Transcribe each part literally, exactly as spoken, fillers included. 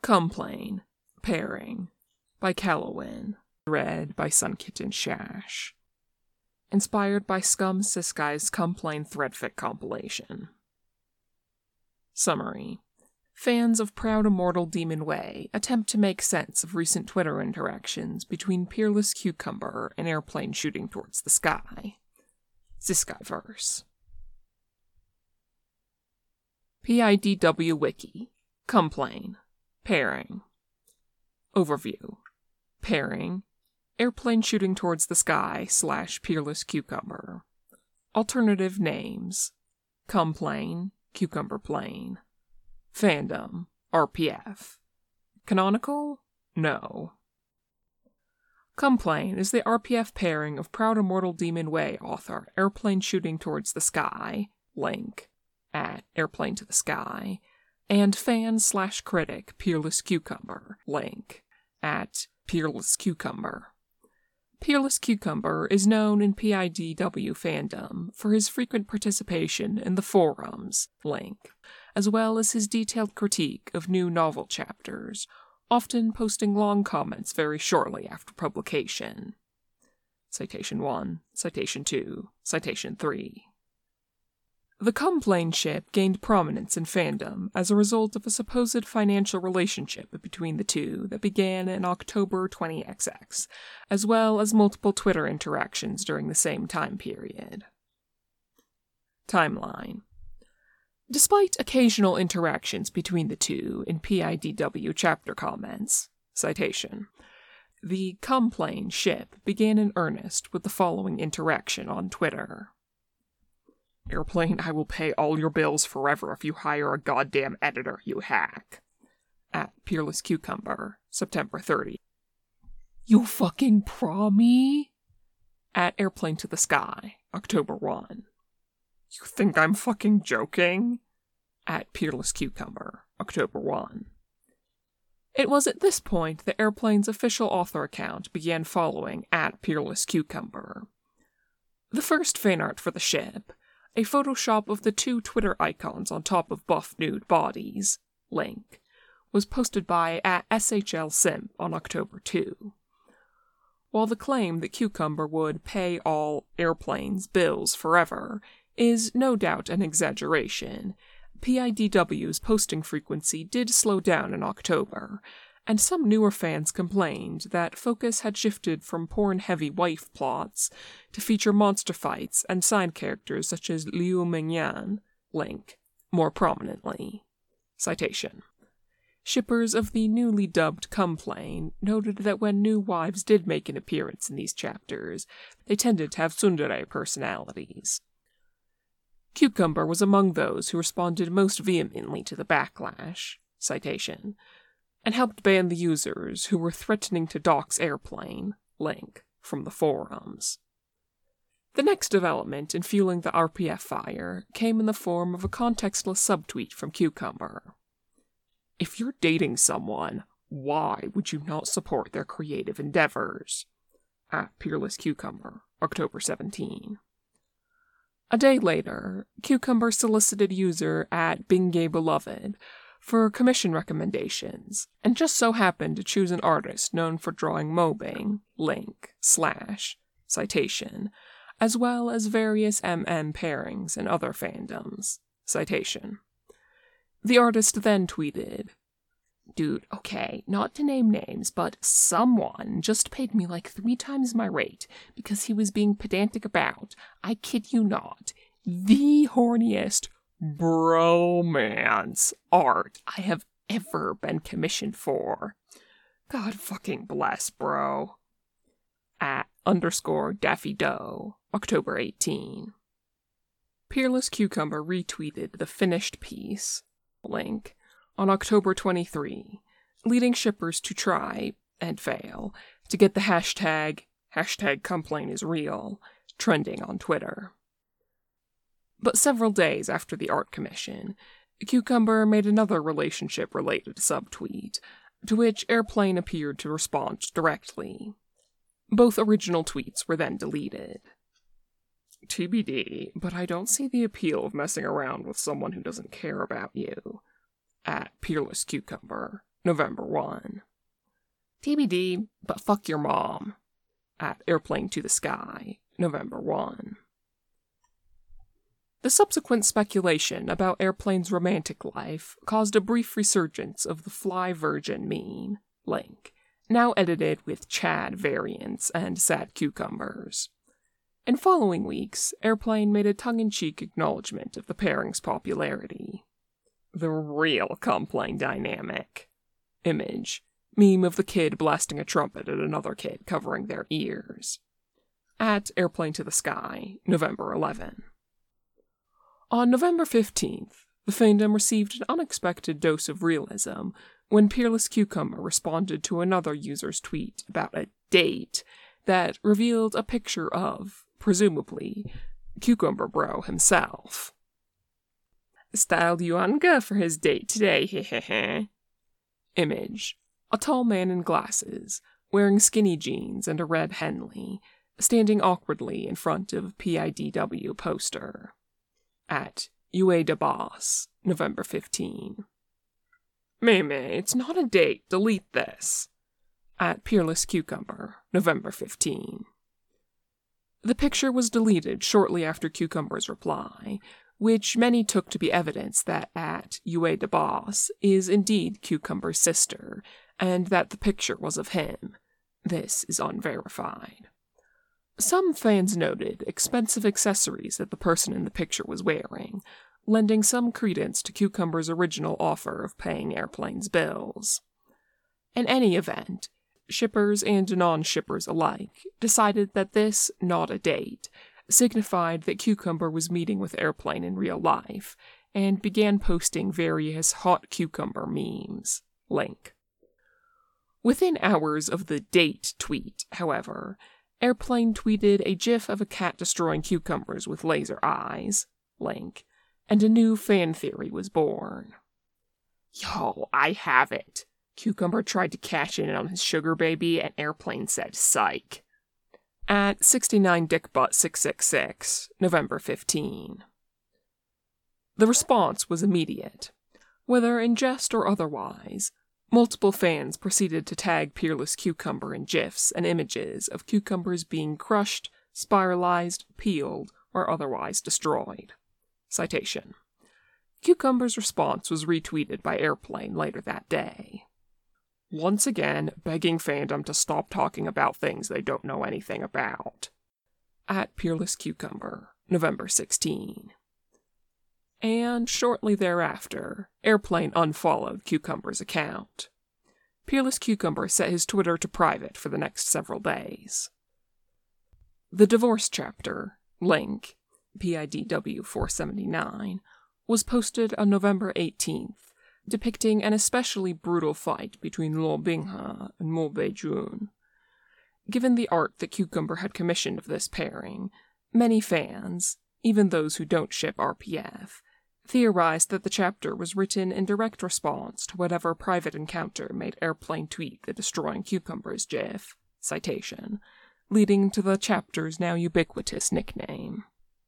Complain. Pairing. By Callowin. Read by Sunkitten Shash. Inspired by Scum Siskai's Complain Threadfic compilation. Summary. Fans of Proud Immortal Demon Way attempt to make sense of recent Twitter interactions between Peerless Cucumber and Airplane Shooting Towards the Sky. Siskaiverse. P I D W Wiki. Complain. Pairing. Overview. Pairing. Airplane Shooting Towards the Sky slash Peerless Cucumber. Alternative names. Complain. Cucumber Plane. Fandom. R P F. Canonical? No. Complain is the R P F pairing of Proud Immortal Demon Way author Airplane Shooting Towards the Sky, link, at Airplane to the Sky, and fan slash critic Peerless Cucumber, link, at Peerless Cucumber. Peerless Cucumber is known in P I D W fandom for his frequent participation in the forums, link, as well as his detailed critique of new novel chapters, often posting long comments very shortly after publication. Citation one, Citation two, Citation three. The Complain ship gained prominence in fandom as a result of a supposed financial relationship between the two that began in October twenty X X, as well as multiple Twitter interactions during the same time period. Timeline. Despite occasional interactions between the two in P I D W chapter comments, citation, the Complain ship began in earnest with the following interaction on Twitter. Airplane, I will pay all your bills forever if you hire a goddamn editor, you hack. At Peerless Cucumber, September thirtieth. You fucking promi? At Airplane to the Sky, October first. You think I'm fucking joking? At Peerless Cucumber, October first. It was at this point that Airplane's official author account began following at Peerless Cucumber. The first fanart for the ship, a Photoshop of the two Twitter icons on top of buff nude bodies, link, was posted by at S H L Simp on October second. While the claim that Cucumber would pay all Airplane's bills forever is no doubt an exaggeration, P I D W's posting frequency did slow down in October, and some newer fans complained that focus had shifted from porn-heavy wife plots to feature monster fights and side characters such as Liu Mingyan, link, more prominently. Citation. Shippers of the newly dubbed Complain noted that when new wives did make an appearance in these chapters, they tended to have tsundere personalities. Cucumber was among those who responded most vehemently to the backlash, citation, and helped ban the users who were threatening to dox Airplane, link, from the forums. The next development in fueling the R P F fire came in the form of a contextless subtweet from Cucumber. If you're dating someone, why would you not support their creative endeavors? At Peerless Cucumber, October seventeenth. A day later, Cucumber solicited user at Bingay Beloved for commission recommendations, and just so happened to choose an artist known for drawing mobbing, link, slash, citation, as well as various M M pairings and other fandoms, citation. The artist then tweeted, Dude, okay, not to name names, but someone just paid me like three times my rate because he was being pedantic about, I kid you not, the horniest bromance art I have ever been commissioned for. God fucking bless, bro. At underscore Daffy Doe, October eighteenth. Peerless Cucumber retweeted the finished piece, link, on October twenty-third, leading shippers to try, and fail, to get the hashtag, hashtag Complain is real, trending on Twitter. But several days after the art commission, Cucumber made another relationship-related subtweet, to which Airplane appeared to respond directly. Both original tweets were then deleted. T B D, but I don't see the appeal of messing around with someone who doesn't care about you. At Peerless Cucumber, November first. T B D, but fuck your mom. At Airplane to the Sky, November first. The subsequent speculation about Airplane's romantic life caused a brief resurgence of the Fly Virgin meme, link, now edited with Chad variants and sad cucumbers. In following weeks, Airplane made a tongue-in-cheek acknowledgement of the pairing's popularity. The real Complain dynamic. Image. Meme of the kid blasting a trumpet at another kid covering their ears. At Airplane to the Sky, November eleventh. On November fifteenth, the fandom received an unexpected dose of realism when Peerless Cucumber responded to another user's tweet about a date that revealed a picture of, presumably, Cucumber Bro himself. Styled Yuanga for his date today, hehehe. Image. A tall man in glasses, wearing skinny jeans and a red Henley, standing awkwardly in front of a P I D W poster. At Ueda Boss, November fifteenth. Meme, it's not a date, delete this. At Peerless Cucumber, November fifteenth. The picture was deleted shortly after Cucumber's reply, which many took to be evidence that at Ueda Boss is indeed Cucumber's sister, and that the picture was of him. This is unverified. Some fans noted expensive accessories that the person in the picture was wearing, lending some credence to Cucumber's original offer of paying Airplane's bills. In any event, shippers and non-shippers alike decided that this, not a date, signified that Cucumber was meeting with Airplane in real life, and began posting various hot Cucumber memes. Link. Within hours of the date tweet, however, Airplane tweeted a gif of a cat destroying cucumbers with laser eyes, link, and a new fan theory was born. Yo, I have it. Cucumber tried to cash in on his sugar baby, and Airplane said psych. At sixty-nine Dickbutt six six six, November fifteenth. The response was immediate. Whether in jest or otherwise, multiple fans proceeded to tag Peerless Cucumber in GIFs and images of cucumbers being crushed, spiralized, peeled, or otherwise destroyed. Citation. Cucumber's response was retweeted by Airplane later that day. Once again, begging fandom to stop talking about things they don't know anything about. At Peerless Cucumber, November sixteenth. And shortly thereafter, Airplane unfollowed Cucumber's account. Peerless Cucumber set his Twitter to private for the next several days. The divorce chapter, link, P I D W four seventy-nine, was posted on November eighteenth, depicting an especially brutal fight between Luo Binghe and Mo Beijun. Given the art that Cucumber had commissioned of this pairing, many fans, even those who don't ship R P F, theorized that the chapter was written in direct response to whatever private encounter made Airplane tweet the destroying cucumbers gif, citation, leading to the chapter's now ubiquitous nickname.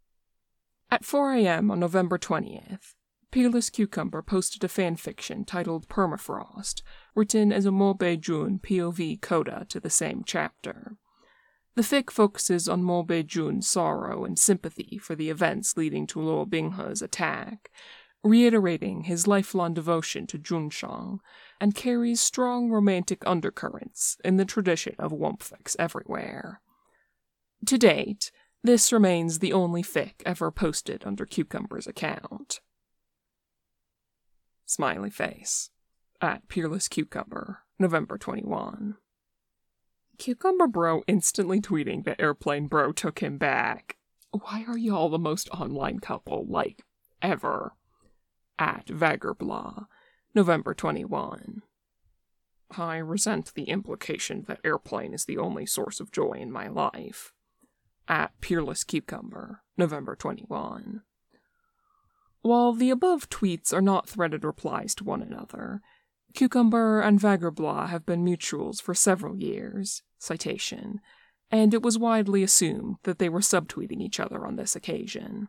At four a.m. on November twentieth, Peerless Cucumber posted a fanfiction titled Permafrost, written as a Mo Beijun P O V coda to the same chapter. The fic focuses on Mo Beijun's sorrow and sympathy for the events leading to Luo Binghe's attack, reiterating his lifelong devotion to Junsheng, and carries strong romantic undercurrents in the tradition of wompfics everywhere. To date, this remains the only fic ever posted under Cucumber's account. Smiley face. At Peerless Cucumber, November twenty-first. Cucumber Bro instantly tweeting that Airplane Bro took him back. Why are y'all the most online couple, like, ever? At Vaggerblah, November twenty-first. I resent the implication that Airplane is the only source of joy in my life. At Peerless Cucumber, November twenty-first. While the above tweets are not threaded replies to one another, Cucumber and Vaggerblah have been mutuals for several years, citation, and it was widely assumed that they were subtweeting each other on this occasion.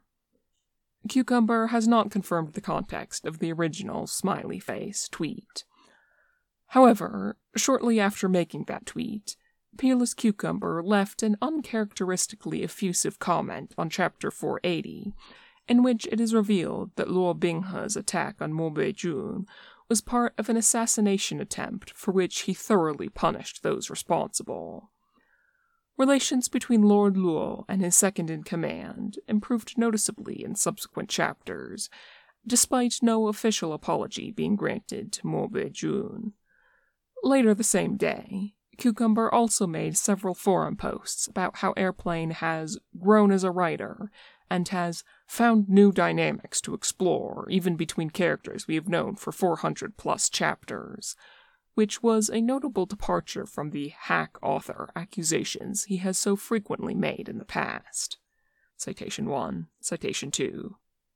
Cucumber has not confirmed the context of the original smiley face tweet. However, shortly after making that tweet, Peerless Cucumber left an uncharacteristically effusive comment on Chapter four eighty, in which it is revealed that Luo Binghe's attack on Mo Beijun was part of an assassination attempt for which he thoroughly punished those responsible. Relations between Lord Luo and his second-in-command improved noticeably in subsequent chapters, despite no official apology being granted to Mo Beijun. Later the same day, Cucumber also made several forum posts about how Airplane has grown as a writer and has found new dynamics to explore, even between characters we have known for four hundred plus chapters, which was a notable departure from the hack author accusations he has so frequently made in the past. Citation one, Citation two.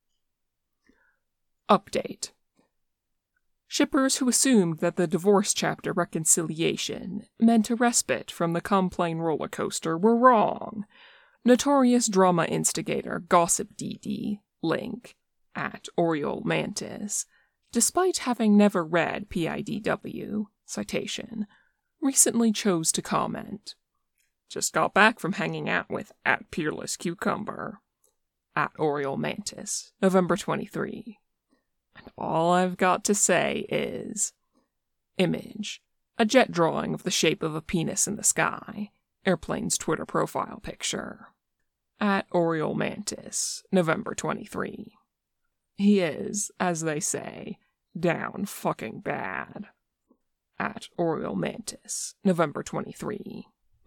Update. Shippers who assumed that the divorce chapter reconciliation meant a respite from the Complane roller coaster were wrong. Notorious drama instigator Gossip D D, link, at Oriole Mantis, despite having never read P I D W, citation, recently chose to comment. Just got back from hanging out with at Peerless Cucumber, at Oriole Mantis, November twenty-third. And all I've got to say is, image, a jet drawing of the shape of a penis in the sky, Airplane's Twitter profile picture. At Oriole Mantis, November twenty-third. He is, as they say, down fucking bad. At Oriole Mantis, November twenty-third.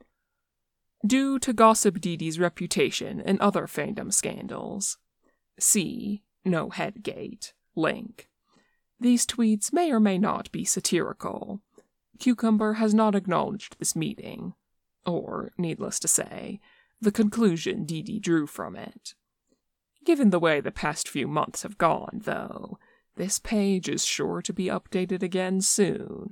Due to Gossip D D's reputation and other fandom scandals. See No Headgate. Link. These tweets may or may not be satirical. Cucumber has not acknowledged this meeting, or, needless to say, the conclusion D D drew from it. Given the way the past few months have gone, though, this page is sure to be updated again soon.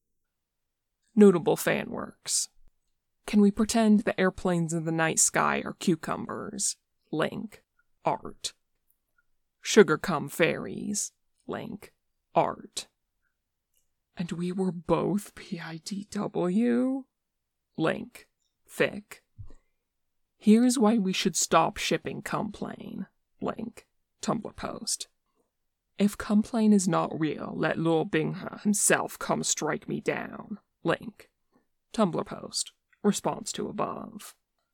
Notable fan works. Can we pretend the airplanes in the night sky are cucumbers? Link. Art. Sugarcum Fairies, link, art. And we were both P I D W? Link, fic. Here's why we should stop shipping Complane, link, Tumblr post. If Complane is not real, let Luo Binghe himself come strike me down, link, Tumblr post, response to above.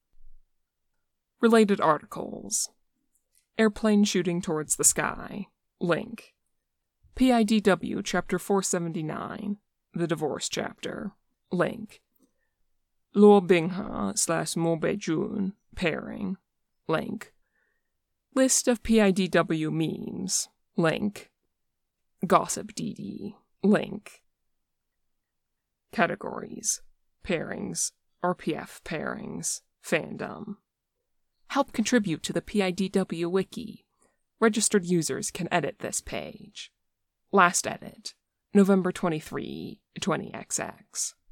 Related articles. Airplane shooting towards the sky. Link. P I D W Chapter four seventy-nine. The Divorce Chapter. Link. Luo Binghe slash Mo Beijun. Pairing. Link. List of P I D W memes. Link. Gossip D D. Link. Categories. Pairings. R P F pairings. Fandom. Help contribute to the P I D W wiki. Registered users can edit this page. Last edit, November twenty-third, twenty X X.